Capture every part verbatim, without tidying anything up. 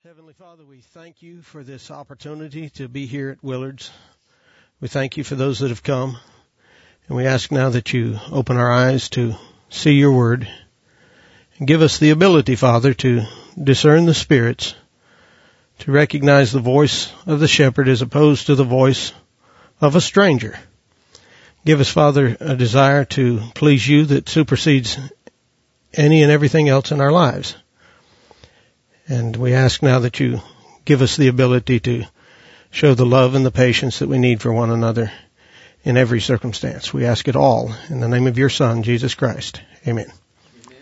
Heavenly Father, we thank you for this opportunity to be here at Willard's. We thank you for those that have come. And we ask now that you open our eyes to see your word. And give us the ability, Father, to discern the spirits, to recognize the voice of the shepherd as opposed to the voice of a stranger. Give us, Father, a desire to please you that supersedes any and everything else in our lives. And we ask now that you give us the ability to show the love and the patience that we need for one another in every circumstance. We ask it all in the name of your Son, Jesus Christ. Amen. Amen.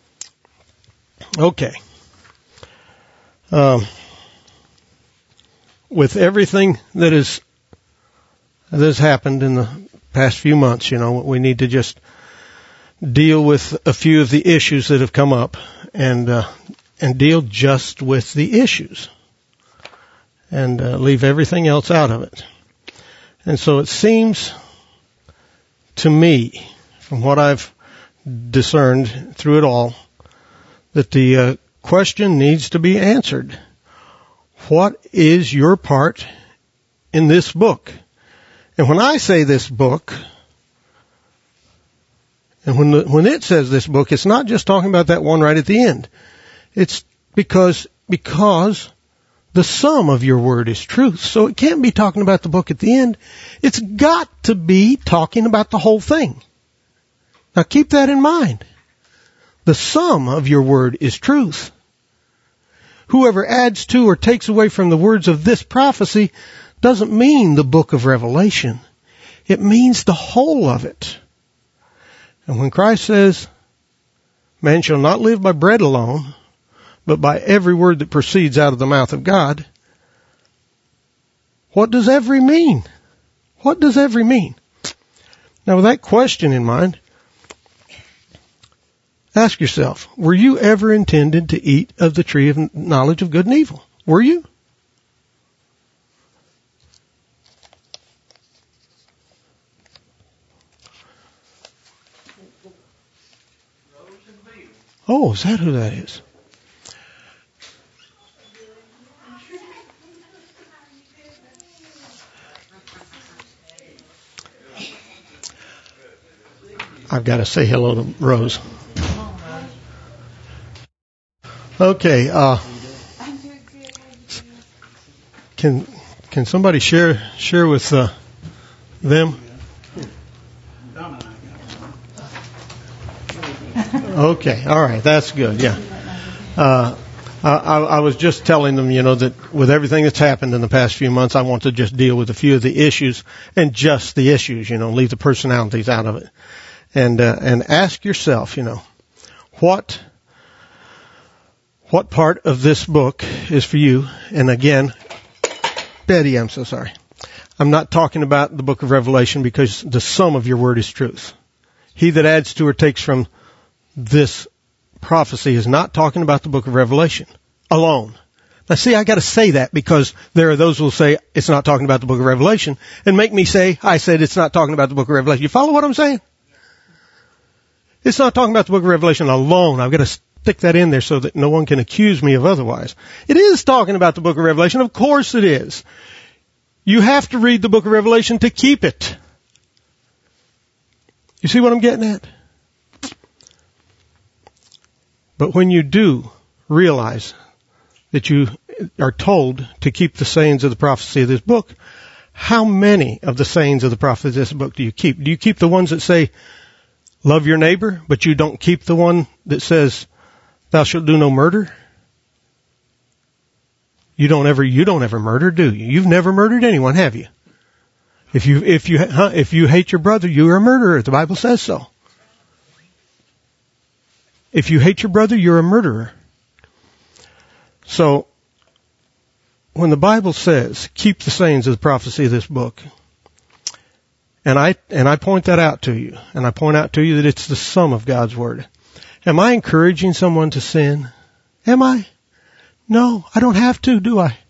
Okay. Um, with everything that is that has happened in the past few months, you know, we need to just deal with a few of the issues that have come up and uh, and deal just with the issues and uh, leave everything else out of it. And so it seems to me, from what I've discerned through it all, that the uh, question needs to be answered. What is your part in this book? And when I say this book, and when the, when it says this book, it's not just talking about that one right at the end. It's because, because the sum of your word is truth. So it can't be talking about the book at the end. It's got to be talking about the whole thing. Now keep that in mind. The sum of your word is truth. Whoever adds to or takes away from the words of this prophecy doesn't mean the book of Revelation. It means the whole of it. And when Christ says, man shall not live by bread alone, but by every word that proceeds out of the mouth of God, what does every mean? What does every mean? Now with that question in mind, ask yourself, were you ever intended to eat of the tree of knowledge of good and evil? Were you? Oh, is that who that is? I've got to say hello to Rose. Okay, uh, can can somebody share share with uh, them? Okay, all right, that's good. Yeah, uh, I, I was just telling them, you know, that with everything that's happened in the past few months, I want to just deal with a few of the issues and just the issues. You know, leave the personalities out of it. And, uh, and ask yourself, you know, what, what part of this book is for you? And again, Betty, I'm so sorry. I'm not talking about the book of Revelation because the sum of your word is truth. He that adds to or takes from this prophecy is not talking about the book of Revelation alone. Now see, I gotta say that because there are those who will say it's not talking about the book of Revelation and make me say, I said it's not talking about the book of Revelation. You follow what I'm saying? It's not talking about the book of Revelation alone. I've got to stick that in there so that no one can accuse me of otherwise. It is talking about the book of Revelation. Of course it is. You have to read the book of Revelation to keep it. You see what I'm getting at? But when you do realize that you are told to keep the sayings of the prophecy of this book, how many of the sayings of the prophecy of this book do you keep? Do you keep the ones that say, love your neighbor, but you don't keep the one that says, thou shalt do no murder? You don't ever, you don't ever murder, do you? You've never murdered anyone, have you? If you, if you, huh, if you hate your brother, you are a murderer. The Bible says so. If you hate your brother, you're a murderer. So, when the Bible says, keep the sayings of the prophecy of this book, And I, and I point that out to you. And I point out to you that it's the sum of God's word. Am I encouraging someone to sin? Am I? No, I don't have to, do I?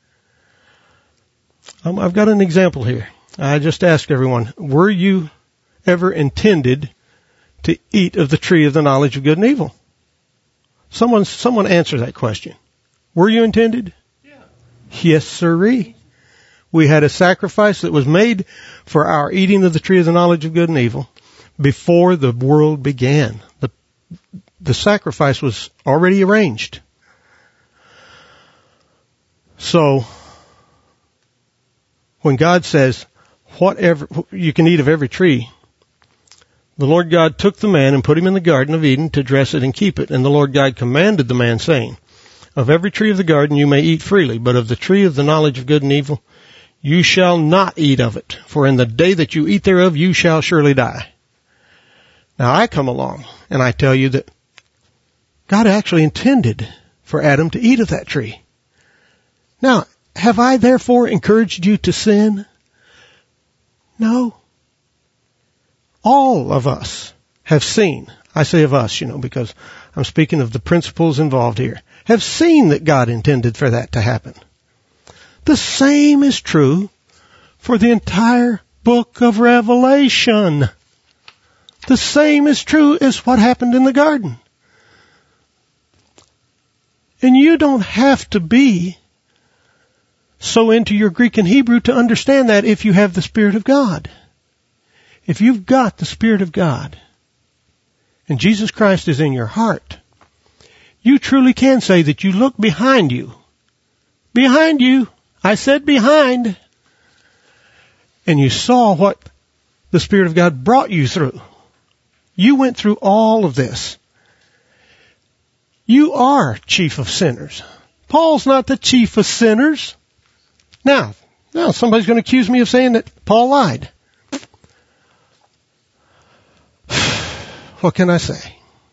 Um, I've got an example here. I just asked everyone, were you ever intended to eat of the tree of the knowledge of good and evil? Someone, someone answer that question. Were you intended? Yeah. Yes, sirree. We had a sacrifice that was made for our eating of the tree of the knowledge of good and evil before the world began. The, the sacrifice was already arranged. So, when God says, whatever, you can eat of every tree, the Lord God took the man and put him in the Garden of Eden to dress it and keep it. And the Lord God commanded the man, saying, of every tree of the garden you may eat freely, but of the tree of the knowledge of good and evil you shall not eat of it, for in the day that you eat thereof you shall surely die. Now I come along and I tell you that God actually intended for Adam to eat of that tree. Now, have I therefore encouraged you to sin? No. All of us have seen, I say of us, you know, because I'm speaking of the principles involved here, have seen that God intended for that to happen. The same is true for the entire book of Revelation. The same is true as what happened in the garden. And you don't have to be so into your Greek and Hebrew to understand that if you have the Spirit of God. If you've got the Spirit of God and Jesus Christ is in your heart, you truly can say that you look behind you. Behind you. I said behind. And you saw what the Spirit of God brought you through. You went through all of this. You are chief of sinners. Paul's not the chief of sinners. Now, now somebody's going to accuse me of saying that Paul lied. What can I say?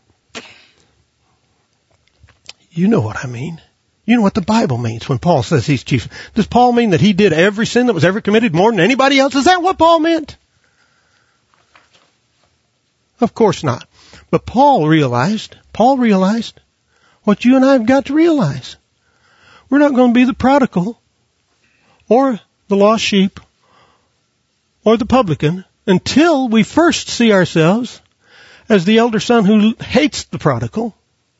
You know what I mean. You know what the Bible means when Paul says he's chief. Does Paul mean that he did every sin that was ever committed more than anybody else? Is that what Paul meant? Of course not. But Paul realized, Paul realized what you and I have got to realize. We're not going to be the prodigal or the lost sheep or the publican until we first see ourselves as the elder son who hates the prodigal,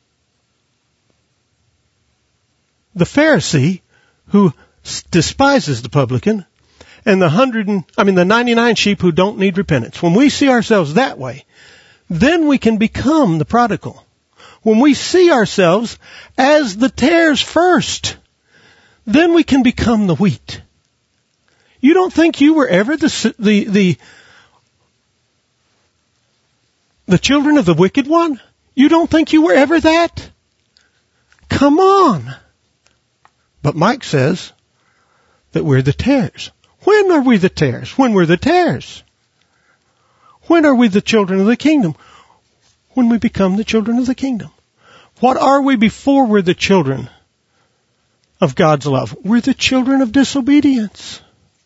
the Pharisee who despises the publican, and the hundred and, I mean the ninety-nine sheep who don't need repentance. When we see ourselves that way, then we can become the prodigal. When we see ourselves as the tares first, then we can become the wheat. You don't think you were ever the, the, the, the children of the wicked one? You don't think you were ever that? Come on. But Mike says that we're the tares. When are we the tares? When we're the tares. When are we the children of the kingdom? When we become the children of the kingdom. What are we before we're the children of God's love? We're the children of disobedience.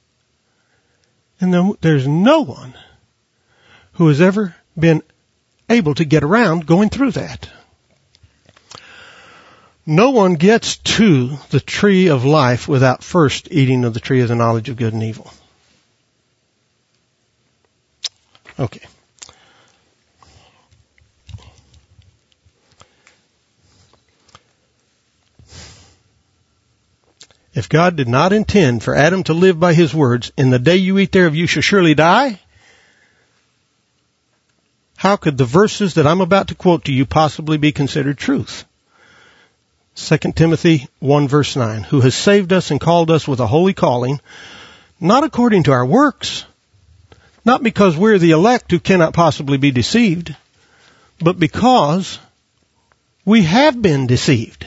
And there's no one who has ever been able to get around going through that. No one gets to the tree of life without first eating of the tree of the knowledge of good and evil. Okay. If God did not intend for Adam to live by his words, in the day you eat thereof you shall surely die, how could the verses that I'm about to quote to you possibly be considered truth? Second Timothy one verse nine, who has saved us and called us with a holy calling, not according to our works, not because we're the elect who cannot possibly be deceived, but because we have been deceived.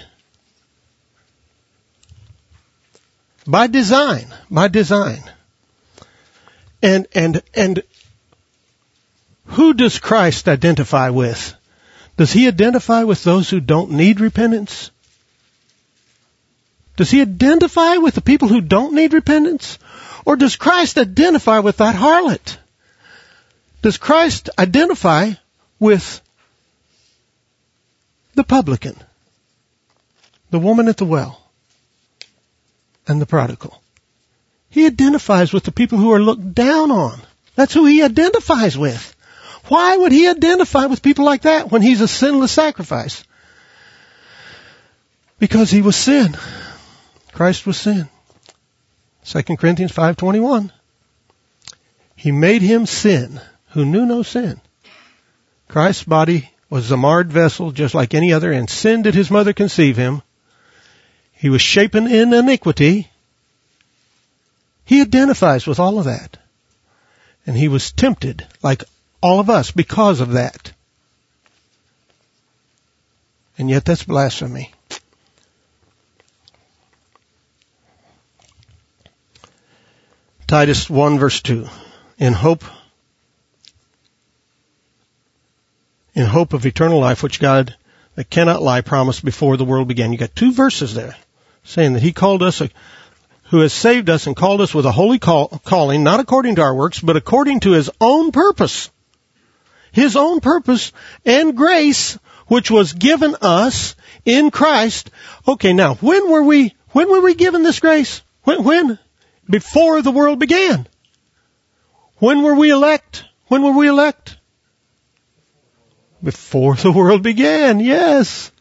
By design, by design. And, and, and who does Christ identify with? Does he identify with those who don't need repentance? Does he identify with the people who don't need repentance? Or does Christ identify with that harlot? Does Christ identify with the publican, the woman at the well, and the prodigal? He identifies with the people who are looked down on. That's who he identifies with. Why would he identify with people like that when he's a sinless sacrifice? Because he was sin. Christ was sin. Second Corinthians five twenty-one. He made him sin who knew no sin. Christ's body was a marred vessel just like any other, and sin did his mother conceive him. He was shapen in iniquity. He identifies with all of that. And he was tempted like all of us because of that. And yet that's blasphemy. Titus one verse two. In hope, in hope of eternal life, which God that cannot lie promised before the world began. You got two verses there saying that he called us, a, who has saved us and called us with a holy call, calling, not according to our works, but according to his own purpose. His own purpose and grace, which was given us in Christ. Okay, now, when were we, when were we given this grace? When, when? Before the world began. When were we elect? When were we elect? Before the world began, yes.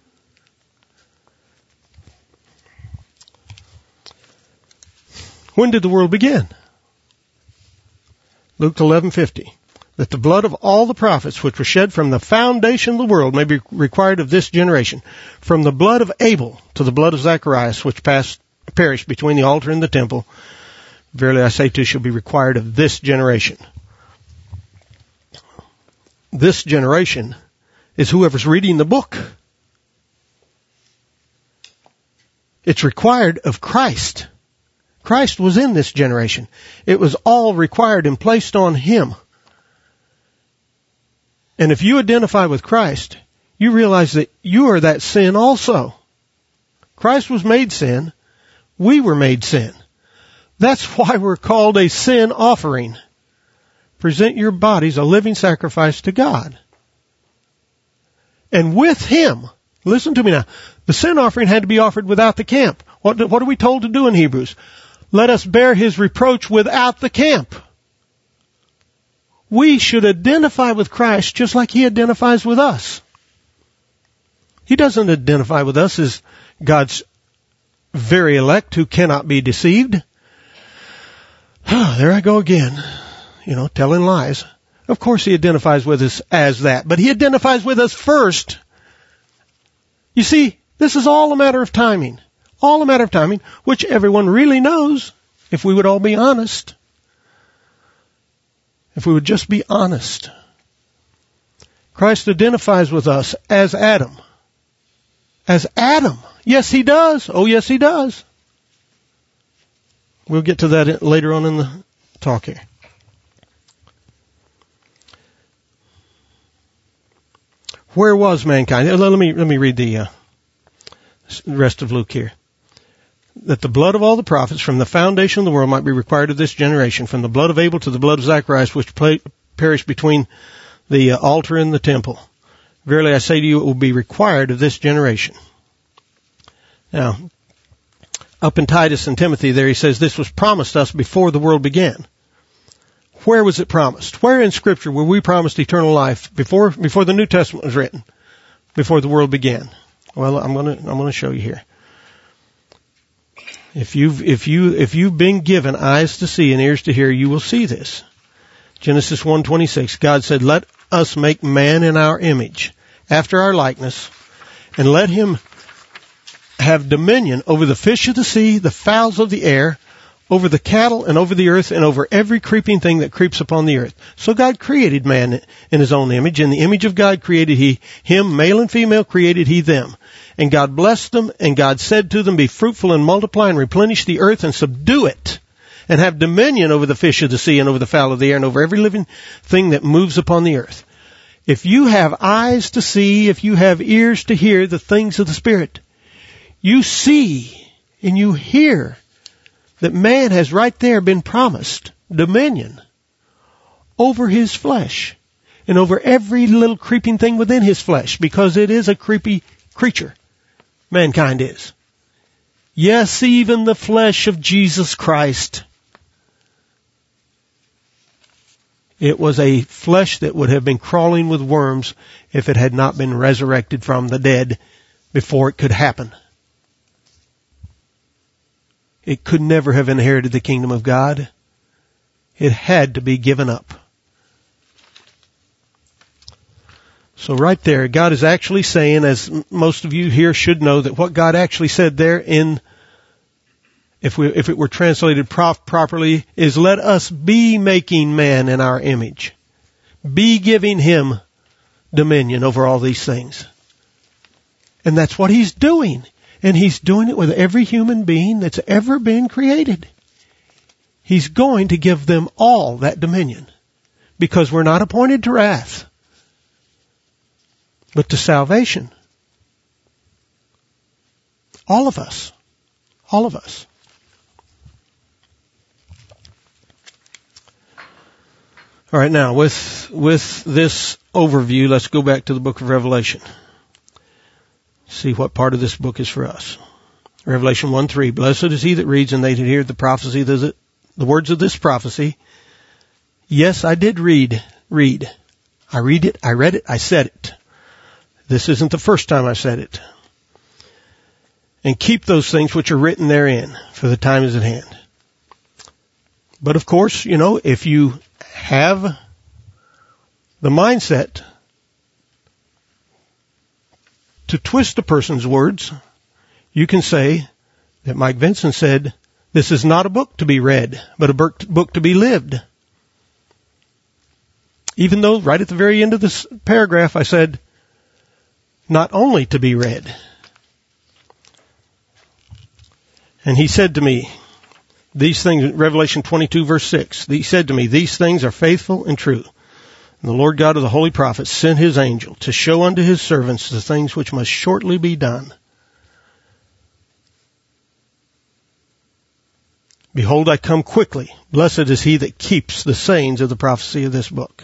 When did the world begin? Luke eleven fifty. That the blood of all the prophets which were shed from the foundation of the world may be required of this generation. From the blood of Abel to the blood of Zacharias, which passed, perished between the altar and the temple, verily I say to you, shall be required of this generation. This generation is whoever's reading the book. It's required of Christ. Christ was in this generation. It was all required and placed on him. And if you identify with Christ, you realize that you are that sin also. Christ was made sin. We were made sin. That's why we're called a sin offering. Present your bodies a living sacrifice to God. And with him, listen to me now, the sin offering had to be offered without the camp. What, what are we told to do in Hebrews? Let us bear his reproach without the camp. We should identify with Christ just like he identifies with us. He doesn't identify with us as God's very elect who cannot be deceived. There I go again, you know, telling lies. Of course he identifies with us as that, but he identifies with us first. You see, this is all a matter of timing. All a matter of timing, which everyone really knows, if we would all be honest. If we would just be honest. Christ identifies with us as Adam. As Adam. Yes, he does. Oh, yes, he does. We'll get to that later on in the talk here. Where was mankind? Let me, let me read the uh, rest of Luke here. That the blood of all the prophets from the foundation of the world might be required of this generation, from the blood of Abel to the blood of Zacharias, which perished between the uh, altar and the temple. Verily I say to you, it will be required of this generation. Now, up in Titus and Timothy there, he says this was promised us before the world began. Where was it promised? Where in Scripture were we promised eternal life before before the New Testament was written? Before the world began? Well, I'm gonna I'm gonna show you here. If you've if you if you've been given eyes to see and ears to hear, you will see this. Genesis one twenty-six. God said, "Let us make man in our image, after our likeness, and let him have dominion over the fish of the sea, the fowls of the air, over the cattle, and over the earth, and over every creeping thing that creeps upon the earth." So God created man in his own image. In the image of God created he him, male and female created he them. And God blessed them, and God said to them, "Be fruitful and multiply and replenish the earth and subdue it, and have dominion over the fish of the sea and over the fowl of the air and over every living thing that moves upon the earth." If you have eyes to see, if you have ears to hear the things of the Spirit, you see and you hear that man has right there been promised dominion over his flesh and over every little creeping thing within his flesh, because it is a creepy creature. Mankind is. Yes, even the flesh of Jesus Christ. It was a flesh that would have been crawling with worms if it had not been resurrected from the dead before it could happen. it could never have inherited the kingdom of God. It had to be given up. So right there, God is actually saying, as most of you here should know, that what God actually said there in, if we, if it were translated prof, properly, is let us be making man in our image. Be giving him dominion over all these things. And that's what he's doing. And he's doing it with every human being that's ever been created. He's going to give them all that dominion. Because we're not appointed to wrath, but to salvation. All of us. All of us. All right, now with with this overview, let's go back to the book of Revelation. See what part of this book is for us. Revelation one three. Blessed is he that reads and they that hear the prophecy, the, the words of this prophecy. Yes, I did read, read. I read it, I read it, I said it. This isn't the first time I said it. And keep those things which are written therein, for the time is at hand. But of course, you know, if you have the mindset to twist a person's words, you can say that Mike Vinson said, this is not a book to be read, but a book to be lived. Even though right at the very end of this paragraph I said, not only to be read. And he said to me, these things, Revelation twenty-two verse six, he said to me, these things are faithful and true. And the Lord God of the holy prophets sent his angel to show unto his servants the things which must shortly be done. Behold, I come quickly. Blessed is he that keeps the sayings of the prophecy of this book.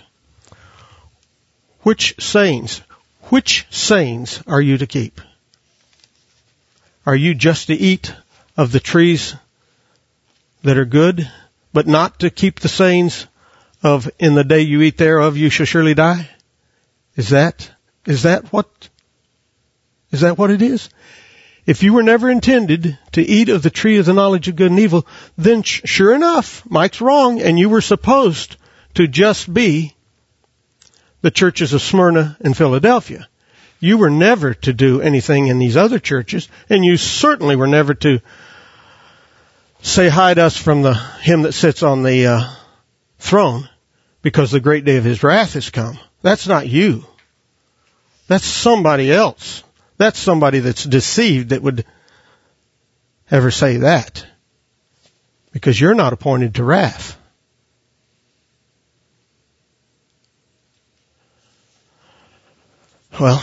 Which sayings? Which sayings are you to keep? Are you just to eat of the trees that are good, but not to keep the sayings of in the day you eat thereof you shall surely die? Is that, is that what, is that what it is? If you were never intended to eat of the tree of the knowledge of good and evil, then sh- sure enough, Mike's wrong, and you were supposed to just be the churches of Smyrna and Philadelphia. You were never to do anything in these other churches, and you certainly were never to say hide us from the him that sits on the uh, throne, because the great day of his wrath has come. That's not you. That's somebody else. That's somebody that's deceived that would ever say that, because you're not appointed to wrath. Well,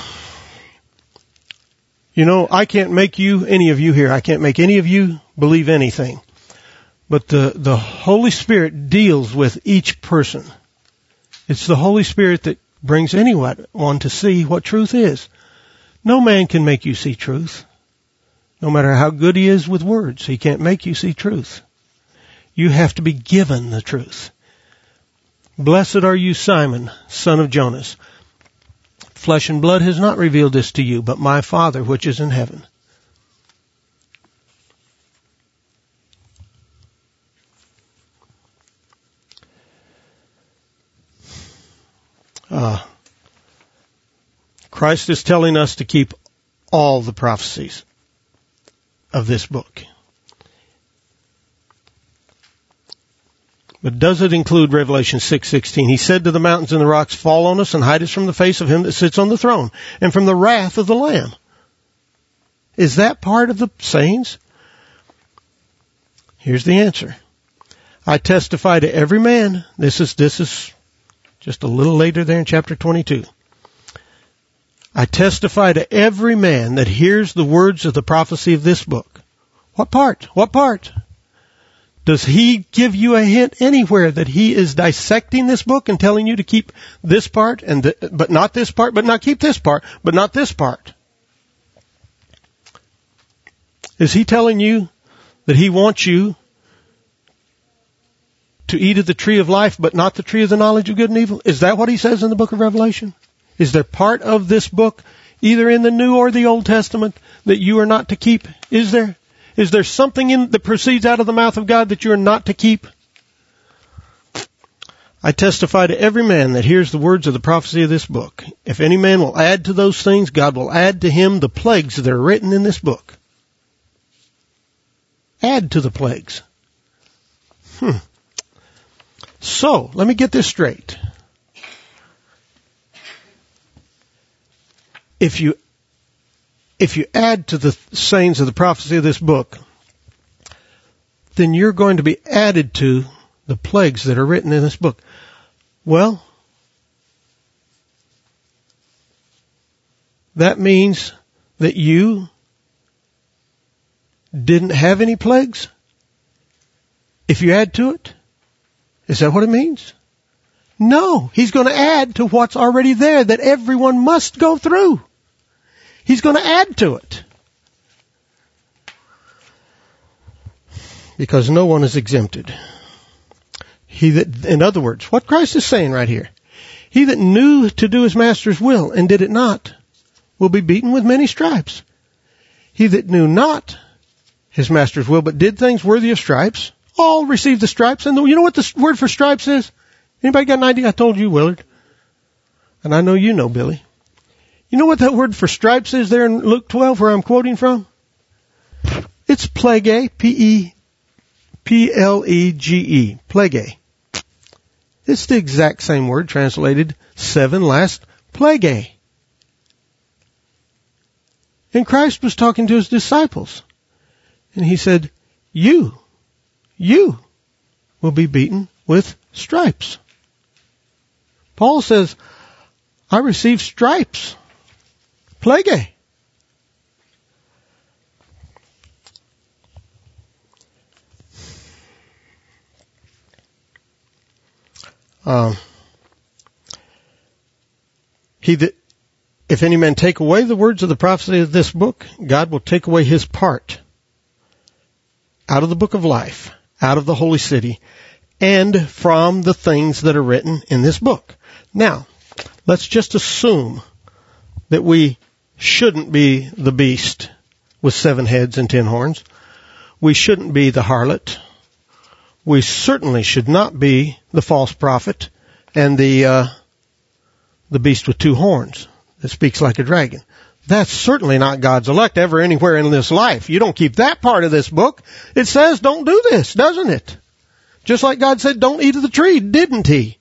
you know, I can't make you, any of you here, I can't make any of you believe anything. But the, the Holy Spirit deals with each person. It's the Holy Spirit that brings anyone to see what truth is. No man can make you see truth. No matter how good he is with words, he can't make you see truth. You have to be given the truth. Blessed are you, Simon, son of Jonas. Flesh and blood has not revealed this to you, but my Father which is in heaven. Uh, Christ is telling us to keep all the prophecies of this book. But does it include Revelation six sixteen? He said to the mountains and the rocks, fall on us and hide us from the face of him that sits on the throne and from the wrath of the Lamb. Is that part of the sayings? Here's the answer. I testify to every man. This is, this is just a little later there in chapter twenty-two. I testify to every man that hears the words of the prophecy of this book. What part? What part? Does he give you a hint anywhere that he is dissecting this book and telling you to keep this part and th- but not this part, but not keep this part, but not this part? Is he telling you that he wants you to eat of the tree of life, but not the tree of the knowledge of good and evil? Is that what he says in the book of Revelation? Is there part of this book, either in the New or the Old Testament, that you are not to keep? Is there? Is there something in, that proceeds out of the mouth of God that you're not to keep? I testify to every man that hears the words of the prophecy of this book. If any man will add to those things, God will add to him the plagues that are written in this book. Add to the plagues. Hmm. So, let me get this straight. If you, if you add to the sayings of the prophecy of this book, then you're going to be added to the plagues that are written in this book. Well, that means that you didn't have any plagues? If you add to it? Is that what it means? No, he's going to add to what's already there that everyone must go through. He's going to add to it. Because no one is exempted. He that, in other words, what Christ is saying right here, he that knew to do his master's will and did it not will be beaten with many stripes. He that knew not his master's will but did things worthy of stripes, all receive the stripes. And the, you know what the word for stripes is? Anybody got an idea? I told you, Willard. And I know you know, Billy. You know what that word for stripes is there in Luke twelve where I'm quoting from? It's plege, P E P L E G E, plege. It's the exact same word translated seven last, plege. And Christ was talking to his disciples. And he said, you, you will be beaten with stripes. Paul says, I received stripes. Plege. Um, he that, if any man take away the words of the prophecy of this book, God will take away his part out of the book of life, out of the holy city, and from the things that are written in this book. Now, let's just assume that we shouldn't be the beast with seven heads and ten horns. We shouldn't be the harlot. We certainly should not be the false prophet and the uh, the beast with two horns that speaks like a dragon. That's certainly not God's elect ever anywhere in this life. You don't keep that part of this book. It says don't do this, doesn't it? Just like God said don't eat of the tree, didn't he?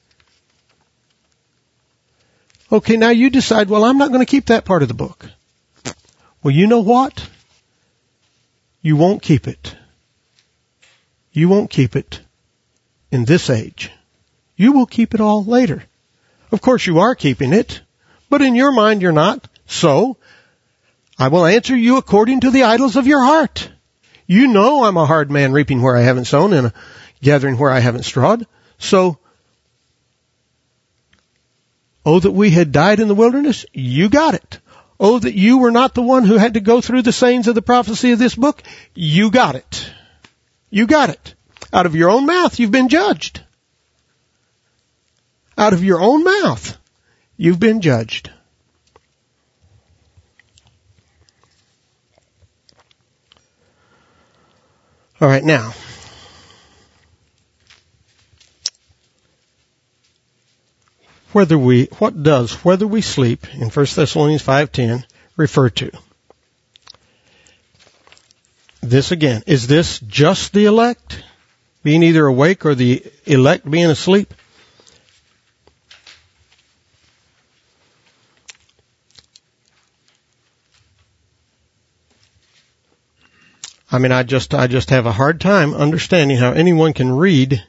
Okay, now you decide, well, I'm not going to keep that part of the book. Well, you know what? You won't keep it. You won't keep it in this age. You will keep it all later. Of course you are keeping it, but in your mind you're not. So, I will answer you according to the idols of your heart. You know I'm a hard man, reaping where I haven't sown and gathering where I haven't strawed. So, oh, that we had died in the wilderness, you got it. Oh, that you were not the one who had to go through the sayings of the prophecy of this book, you got it. You got it. Out of your own mouth, you've been judged. Out of your own mouth, you've been judged. All right, now, whether we, what does whether we sleep in First Thessalonians five ten refer to? This again, is this just the elect being either awake or the elect being asleep? I mean, I just, I just have a hard time understanding how anyone can read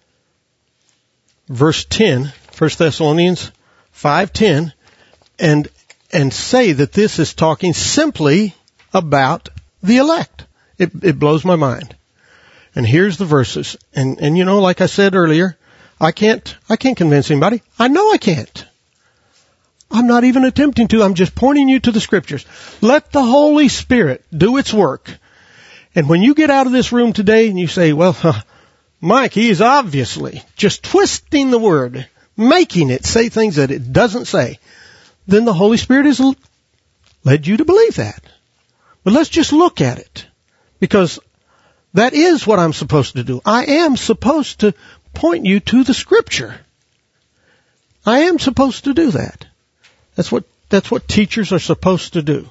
verse ten, First Thessalonians five ten, and, and say that this is talking simply about the elect. It, it blows my mind. And here's the verses. And, and you know, like I said earlier, I can't, I can't convince anybody. I know I can't. I'm not even attempting to. I'm just pointing you to the scriptures. Let the Holy Spirit do its work. And when you get out of this room today and you say, well, uh, Mike, he is obviously just twisting the word, making it say things that it doesn't say, then the Holy Spirit has led you to believe that. But let's just look at it. Because that is what I'm supposed to do. I am supposed to point you to the Scripture. I am supposed to do that. That's what, that's what teachers are supposed to do.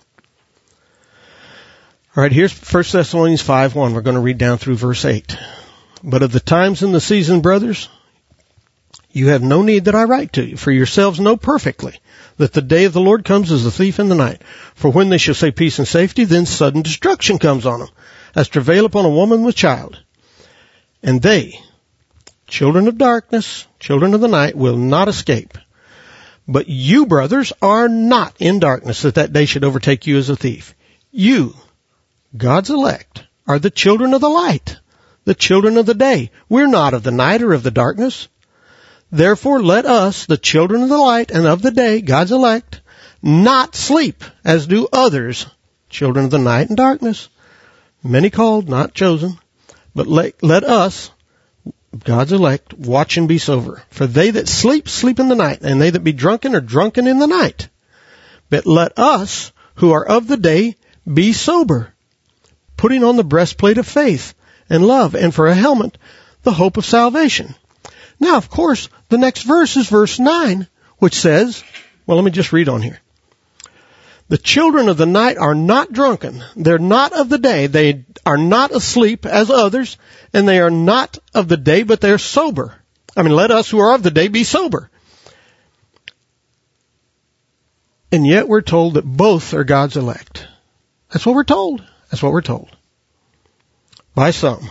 All right, here's First Thessalonians five one. We're going to read down through verse eight. But of the times and the season, brothers, you have no need that I write to you, for yourselves know perfectly that the day of the Lord comes as a thief in the night. For when they shall say peace and safety, then sudden destruction comes on them, as travail upon a woman with child. And they, children of darkness, children of the night, will not escape. But you, brothers, are not in darkness, that that day should overtake you as a thief. You, God's elect, are the children of the light, the children of the day. We're not of the night or of the darkness. Therefore let us, the children of the light and of the day, God's elect, not sleep, as do others, children of the night and darkness. Many called, not chosen. But let, let us, God's elect, watch and be sober. For they that sleep, sleep in the night, and they that be drunken are drunken in the night. But let us, who are of the day, be sober, putting on the breastplate of faith and love, and for a helmet, the hope of salvation. Now, of course, the next verse is verse nine, which says, well, let me just read on here. The children of the night are not drunken. They're not of the day. They are not asleep as others, and they are not of the day, but they're sober. I mean, let us who are of the day be sober. And yet we're told that both are God's elect. That's what we're told. That's what we're told. By some.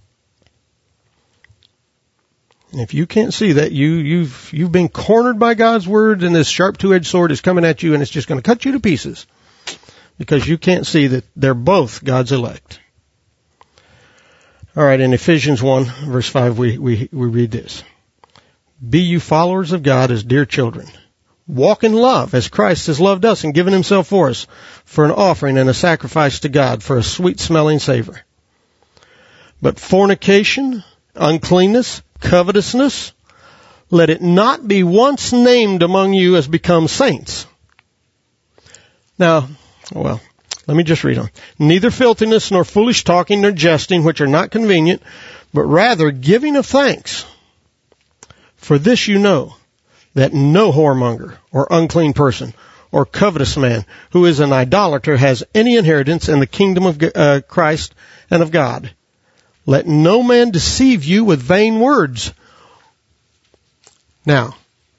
And if you can't see that, you, you've, you've been cornered by God's word, and this sharp two-edged sword is coming at you, and it's just going to cut you to pieces. Because you can't see that they're both God's elect. All right, in Ephesians one, verse five, we, we, we read this. Be you followers of God as dear children. Walk in love as Christ has loved us and given himself for us, for an offering and a sacrifice to God, for a sweet-smelling savor. But fornication, uncleanness, covetousness, let it not be once named among you as becomes saints. Now, well, let me just read on. Neither filthiness, nor foolish talking, nor jesting, which are not convenient, but rather giving of thanks. For this you know, that no whoremonger, or unclean person, or covetous man, who is an idolater, has any inheritance in the kingdom of uh, Christ and of God. Let no man deceive you with vain words. Now,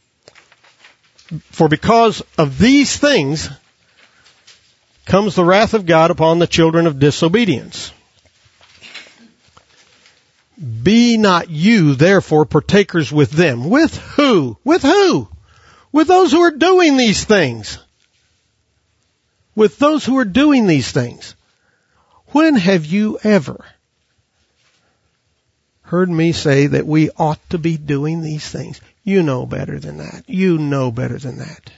for because of these things comes the wrath of God upon the children of disobedience. Be not you, therefore, partakers with them. With who? With who? With those who are doing these things. With those who are doing these things. When have you ever heard me say that we ought to be doing these things? You know better than that. You know better than that.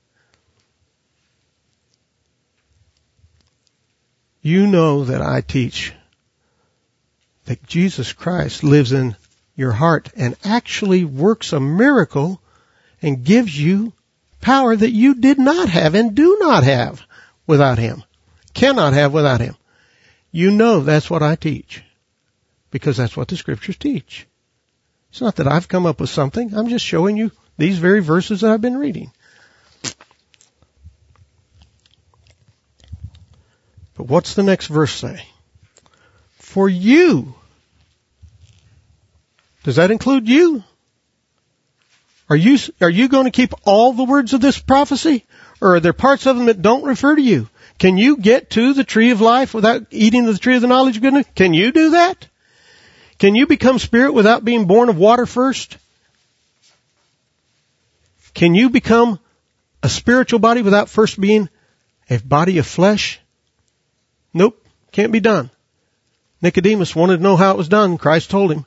You know that I teach that Jesus Christ lives in your heart and actually works a miracle and gives you power that you did not have and do not have without him. Cannot have without him. You know that's what I teach. Because that's what the scriptures teach. It's not that I've come up with something. I'm just showing you these very verses that I've been reading. But what's the next verse say? For you. Does that include you? Are you, are you going to keep all the words of this prophecy? Or are there parts of them that don't refer to you? Can you get to the tree of life without eating the tree of the knowledge of goodness? Can you do that? Can you become spirit without being born of water first? Can you become a spiritual body without first being a body of flesh? Nope, can't be done. Nicodemus wanted to know how it was done. Christ told him,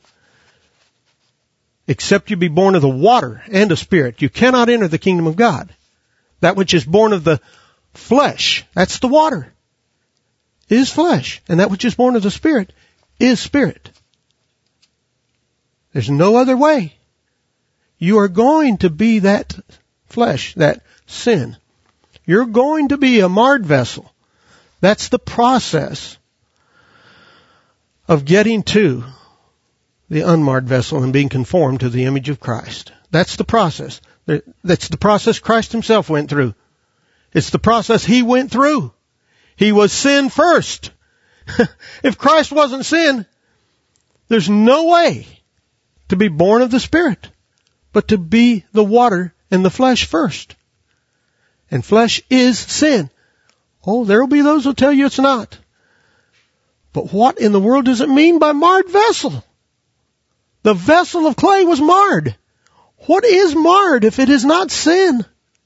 except you be born of the water and of spirit, you cannot enter the kingdom of God. That which is born of the flesh, that's the water, is flesh. And that which is born of the spirit is spirit. There's no other way. You are going to be that flesh, that sin. You're going to be a marred vessel. That's the process of getting to the unmarred vessel and being conformed to the image of Christ. That's the process. That's the process Christ himself went through. It's the process he went through. He was sin first. If Christ wasn't sin, there's no way to be born of the Spirit, but to be the water and the flesh first. And flesh is sin. Oh, there will be those who tell you it's not. But what in the world does it mean by marred vessel? The vessel of clay was marred. What is marred if it is not sin?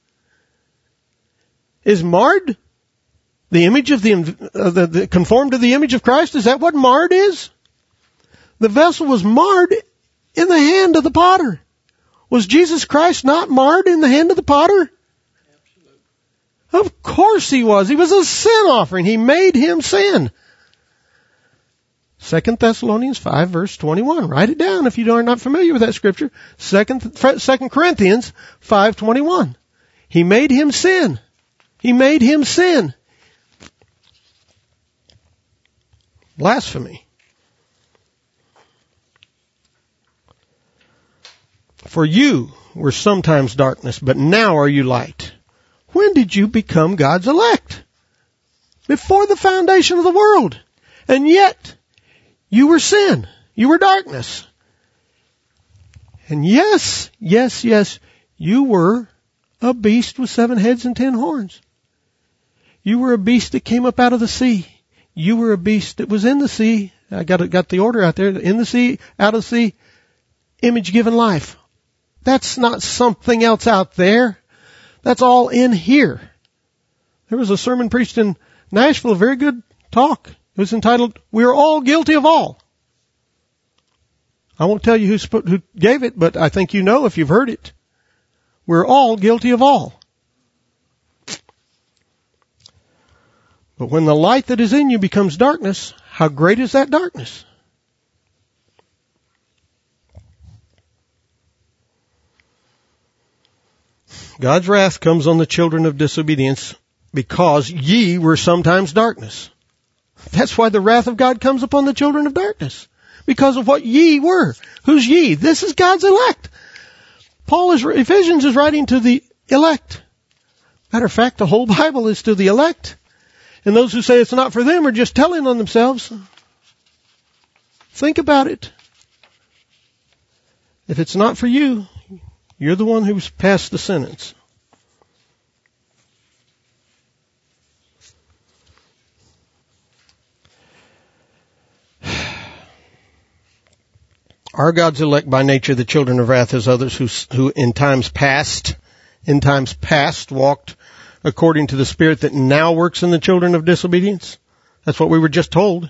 Is marred the image of the, uh, the, the conformed to the image of Christ? Is that what marred is? The vessel was marred in the hand of the potter. Was Jesus Christ not marred in the hand of the potter? Absolutely. Of course he was. He was a sin offering. He made him sin. Second Thessalonians five verse twenty-one. Write it down if you are not familiar with that scripture. Second, Second Corinthians five twenty-one. He made him sin. He made him sin. Blasphemy. For you were sometimes darkness, but now are you light. When did you become God's elect? Before the foundation of the world. And yet, you were sin. You were darkness. And yes, yes, yes, you were a beast with seven heads and ten horns. You were a beast that came up out of the sea. You were a beast that was in the sea. I got got the order out there. In the sea, out of the sea, image given life. That's not something else out there. That's all in here. There was a sermon preached in Nashville, a very good talk. It was entitled, "We're All Guilty of All." I won't tell you who, sp- who gave it, but I think you know if you've heard it. We're all guilty of all. But when the light that is in you becomes darkness, how great is that darkness? God's wrath comes on the children of disobedience because ye were sometimes darkness. That's why the wrath of God comes upon the children of darkness. Because of what ye were. Who's ye? This is God's elect. Paul is, Ephesians is writing to the elect. Matter of fact, the whole Bible is to the elect. And those who say it's not for them are just telling on themselves. Think about it. If it's not for you, you're the one who's passed the sentence. Are God's elect by nature the children of wrath as others who, who in times past, in times past walked according to the Spirit that now works in the children of disobedience? That's what we were just told.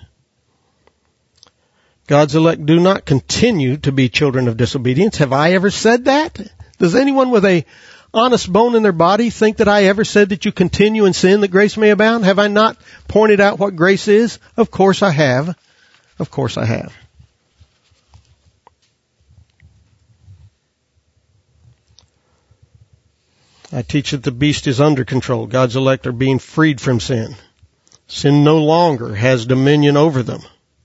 God's elect do not continue to be children of disobedience. Have I ever said that? Does anyone with a honest bone in their body think that I ever said that you continue in sin that grace may abound? Have I not pointed out what grace is? Of course I have. Of course I have. I teach that the beast is under control. God's elect are being freed from sin. Sin no longer has dominion over them.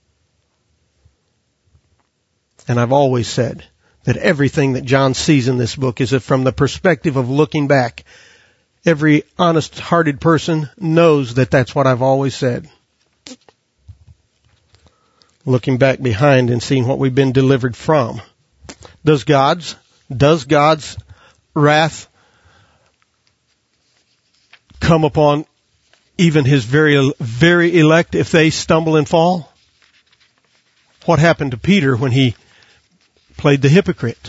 And I've always said that everything that John sees in this book is from the perspective of looking back. Every honest-hearted person knows that that's what I've always said. Looking back behind and seeing what we've been delivered from. Does God's, does God's wrath come upon even his very, very elect if they stumble and fall? What happened to Peter when he played the hypocrite?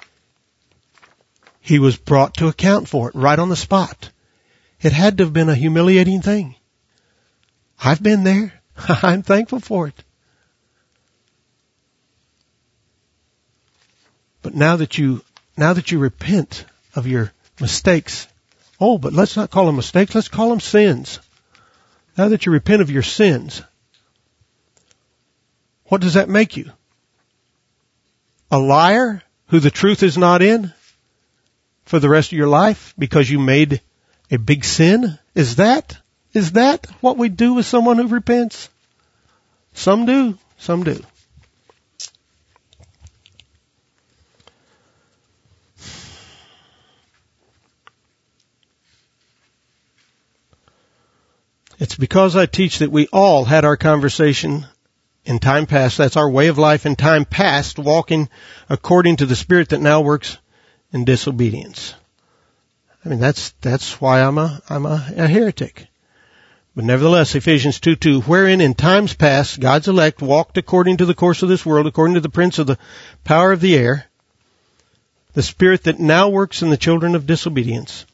He was brought to account for it right on the spot. It had to have been a humiliating thing. I've been there. I'm thankful for it. But now that you, now that you repent of your mistakes, oh, but let's not call them mistakes. Let's call them sins. Now that you repent of your sins, what does that make you? A liar who the truth is not in for the rest of your life because you made a big sin? Is that, is that what we do with someone who repents? Some do. Some do. It's because I teach that we all had our conversation in time past. That's our way of life in time past, walking according to the Spirit that now works in disobedience. I mean, that's, that's why I'm a, I'm a, a heretic. But nevertheless, Ephesians two two, wherein in times past God's elect walked according to the course of this world, according to the prince of the power of the air, the spirit that now works in the children of disobedience.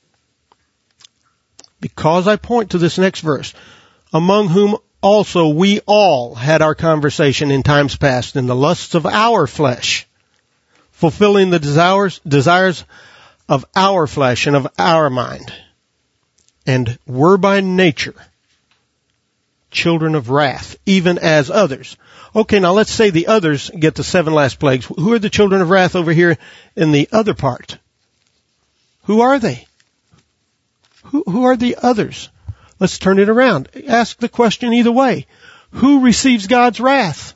Because I point to this next verse, among whom also we all had our conversation in times past in the lusts of our flesh, fulfilling the desires, desires of our flesh and of our mind, and were by nature children of wrath, even as others. Okay, now let's say the others get the seven last plagues. Who are the children of wrath over here in the other part? Who are they? Who, who are the others? Let's turn it around. Ask the question either way. Who receives God's wrath?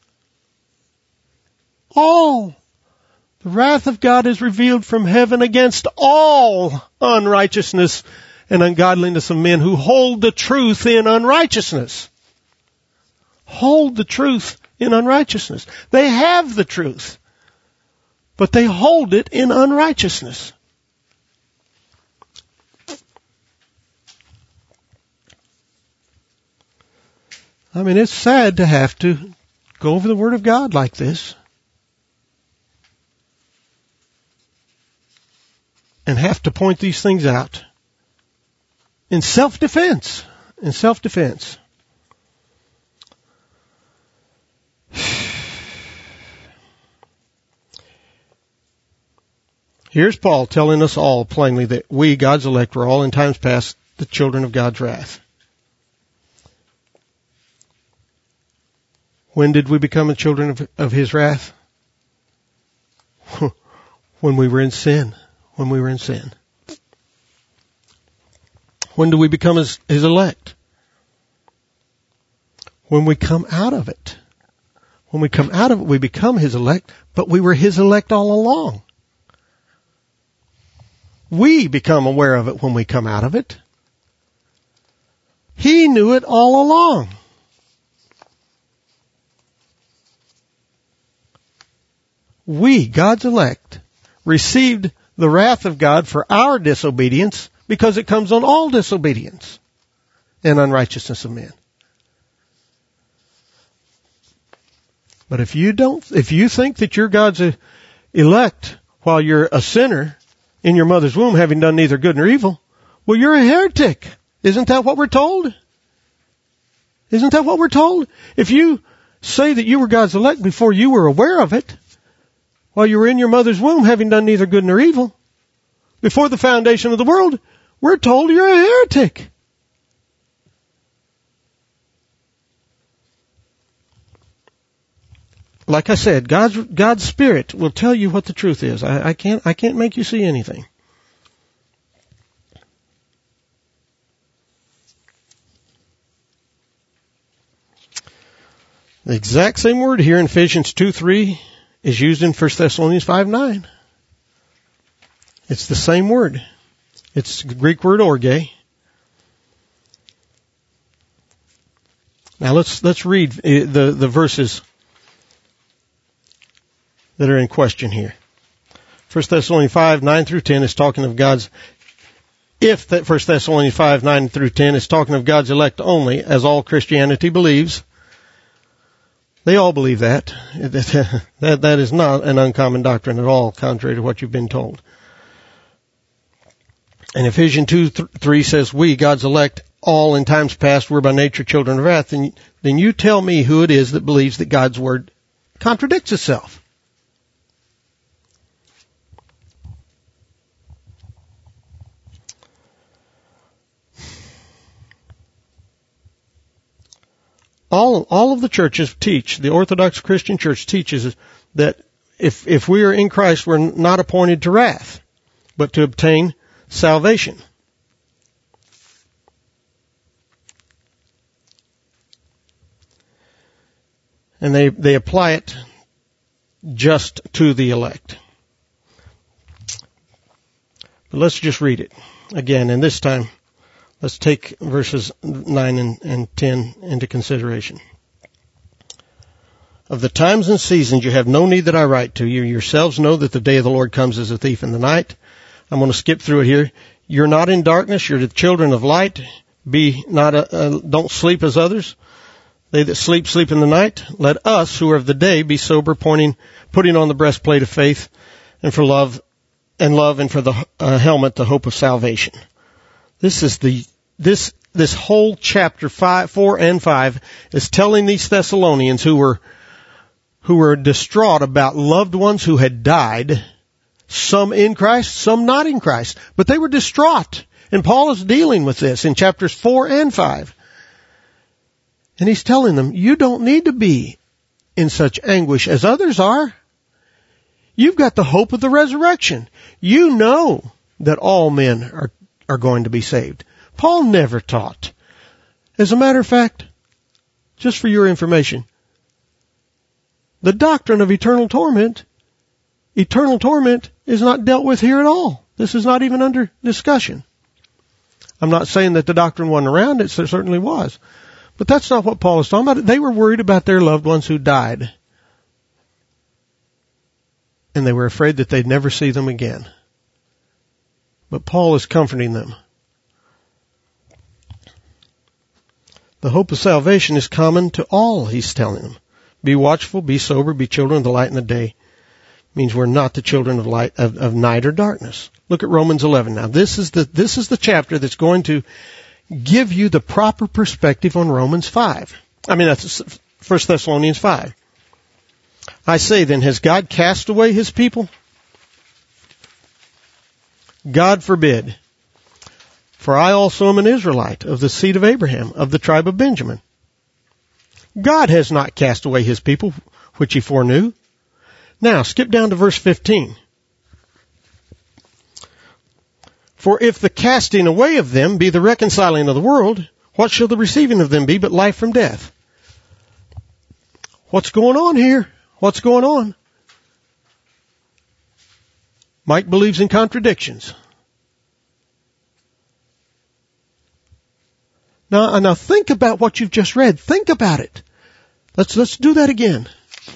All. The wrath of God is revealed from heaven against all unrighteousness and ungodliness of men who hold the truth in unrighteousness. Hold the truth in unrighteousness. They have the truth, but they hold it in unrighteousness. I mean, it's sad to have to go over the Word of God like this and have to point these things out in self-defense. In self-defense. Here's Paul telling us all plainly that we, God's elect, were all in times past the children of God's wrath. When did we become the children of, of His wrath? When we were in sin. When we were in sin. When do we become His, his elect? When we come out of it. When we come out of it, we become His elect, but we were His elect all along. We become aware of it when we come out of it. He knew it all along. We, God's elect, received the wrath of God for our disobedience because it comes on all disobedience and unrighteousness of men. But if you don't, if you think that you're God's elect while you're a sinner in your mother's womb having done neither good nor evil, well, you're a heretic. Isn't that what we're told? Isn't that what we're told? If you say that you were God's elect before you were aware of it, while you were in your mother's womb having done neither good nor evil, before the foundation of the world, we're told you're a heretic. Like I said, God's, God's Spirit will tell you what the truth is. I, I can't, I can't make you see anything. The exact same word here in Ephesians two three is used in First Thessalonians five nine. It's the same word. It's the Greek word orge. Now let's, let's read the, the verses that are in question here. First Thessalonians five nine through ten is talking of God's, if that First Thessalonians five nine through ten is talking of God's elect only, as all Christianity believes. They all believe that. That, that is not an uncommon doctrine at all, contrary to what you've been told. And Ephesians two three says, we, God's elect, all in times past were by nature children of wrath. And then you tell me who it is that believes that God's word contradicts itself. All, all of the churches teach, the Orthodox Christian Church teaches that if, if we are in Christ, we're not appointed to wrath, but to obtain salvation. And they, they apply it just to the elect. But let's just read it again, and this time let's take verses nine and, and ten into consideration. Of the times and seasons you have no need that I write to you. Yourselves know that the day of the Lord comes as a thief in the night. I'm going to skip through it here. You're not in darkness. You're the children of light. Be not, a, uh, don't sleep as others. They that sleep, sleep in the night. Let us, who are of the day, be sober, pointing, putting on the breastplate of faith, and for love, and love, and for the uh, helmet, the hope of salvation. This is the, this, this whole chapter five, four and five is telling these Thessalonians who were, who were distraught about loved ones who had died, some in Christ, some not in Christ, but they were distraught. And Paul is dealing with this in chapters four and five. And he's telling them, you don't need to be in such anguish as others are. You've got the hope of the resurrection. You know that all men are, are going to be saved. Paul never taught. As a matter of fact, just for your information, the doctrine of eternal torment, eternal torment is not dealt with here at all. This is not even under discussion. I'm not saying that the doctrine wasn't around. It certainly was. But that's not what Paul is talking about. They were worried about their loved ones who died. And they were afraid that they'd never see them again. But Paul is comforting them. The hope of salvation is common to all, he's telling them. Be watchful, be sober, be children of the light in the day. Means we're not the children of light, of, of night or darkness. Look at Romans eleven now. This is the, this is the chapter that's going to give you the proper perspective on Romans five. I mean, that's First Thessalonians five. I say then, has God cast away his people? God forbid. For I also am an Israelite of the seed of Abraham, of the tribe of Benjamin. God has not cast away his people, which he foreknew. Now, skip down to verse fifteen. For if the casting away of them be the reconciling of the world, what shall the receiving of them be but life from death? What's going on here? What's going on? Mike believes in contradictions. Now, now think about what you've just read. Think about it. Let's, let's do that again.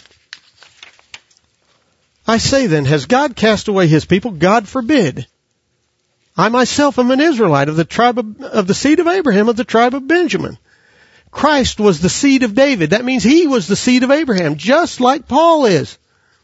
I say then, has God cast away his people? God forbid. I myself am an Israelite of the tribe of, of the seed of Abraham, of the tribe of Benjamin. Christ was the seed of David. That means he was the seed of Abraham, just like Paul is.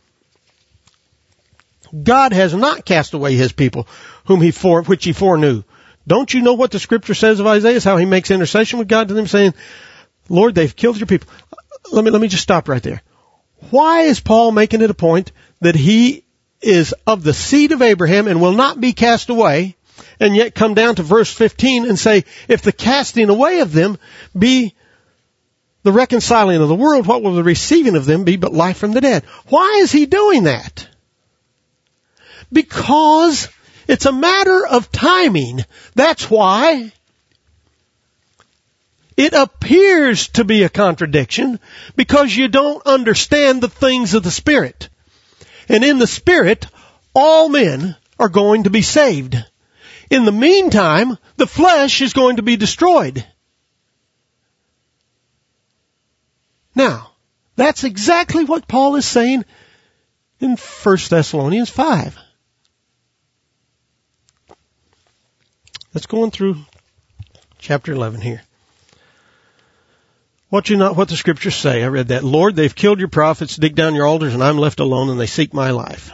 God has not cast away his people, whom he fore, which he foreknew. Don't you know what the scripture says of Isaiah? How he makes intercession with God to them, saying, Lord, they've killed your people. Let me, let me just stop right there. Why is Paul making it a point that he is of the seed of Abraham and will not be cast away, and yet come down to verse fifteen and say, if the casting away of them be the reconciling of the world, what will the receiving of them be but life from the dead? Why is he doing that? Because it's a matter of timing. That's why. It appears to be a contradiction because you don't understand the things of the Spirit. And in the Spirit, all men are going to be saved. In the meantime, the flesh is going to be destroyed. Now, that's exactly what Paul is saying in First Thessalonians five. Let's go on through chapter eleven here. What you not what the scriptures say. I read that. Lord, they've killed your prophets, dig down your altars, and I'm left alone, and they seek my life.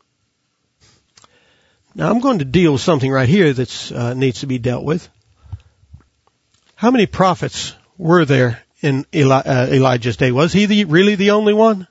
Now I'm going to deal with something right here that uh, needs to be dealt with. How many prophets were there in Eli- uh, Elijah's day? Was he the, really the only one?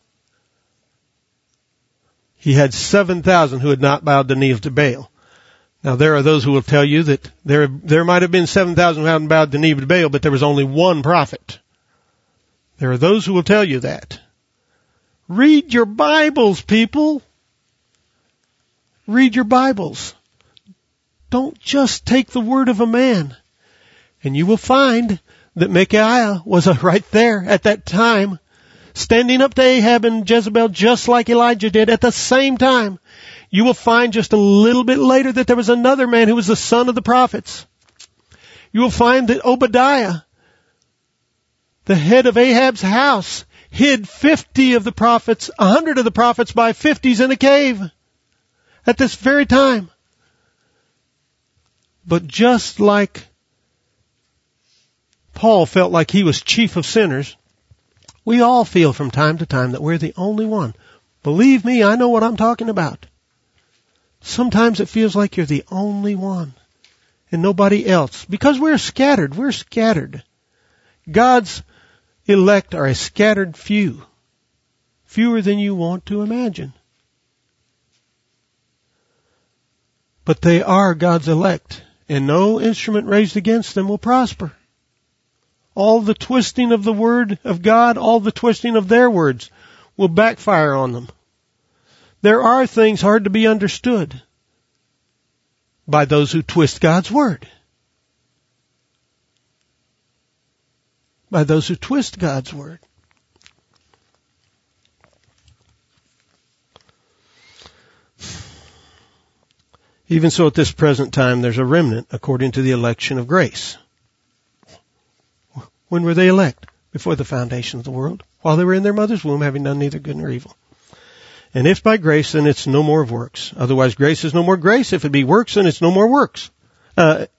He had seven thousand who had not bowed the knee to Baal. Now there are those who will tell you that there there might have been seven thousand who hadn't bowed the knee to Baal, but there was only one prophet. There are those who will tell you that. Read your Bibles, people. Read your Bibles. Don't just take the word of a man. And you will find that Micaiah was right there at that time standing up to Ahab and Jezebel just like Elijah did at the same time. You will find just a little bit later that there was another man who was the son of the prophets. You will find that Obadiah, the head of Ahab's house, hid fifty of the prophets, a hundred of the prophets by fifties in a cave at this very time. But just like Paul felt like he was chief of sinners, we all feel from time to time that we're the only one. Believe me, I know what I'm talking about. Sometimes it feels like you're the only one and nobody else, because we're scattered. We're scattered. God's elect are a scattered few, fewer than you want to imagine. But they are God's elect, and no instrument raised against them will prosper. All the twisting of the word of God, all the twisting of their words will backfire on them. There are things hard to be understood by those who twist God's word. By those who twist God's word. Even so, at this present time, there's a remnant according to the election of grace. When were they elect? Before the foundation of the world, while they were in their mother's womb, having done neither good nor evil. And if by grace, then it's no more of works. Otherwise, grace is no more grace. If it be works, then it's no more works. Uh,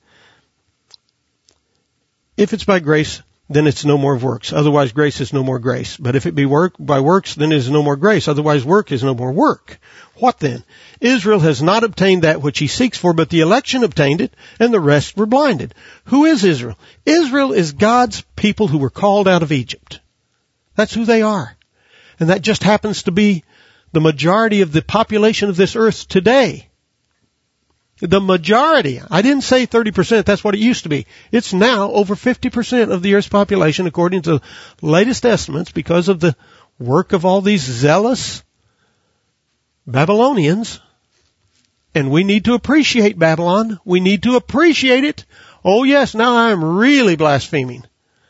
if it's by grace, then it's no more of works. Otherwise, grace is no more grace. But if it be work by works, then it is no more grace. Otherwise, work is no more work. What then? Israel has not obtained that which he seeks for, but the election obtained it, and the rest were blinded. Who is Israel? Israel is God's people who were called out of Egypt. That's who they are. And that just happens to be the majority of the population of this earth today. The majority. I didn't say thirty percent. That's what it used to be. It's now over fifty percent of the earth's population, according to the latest estimates, because of the work of all these zealous Babylonians. And we need to appreciate Babylon. We need to appreciate it. Oh yes, now I'm really blaspheming.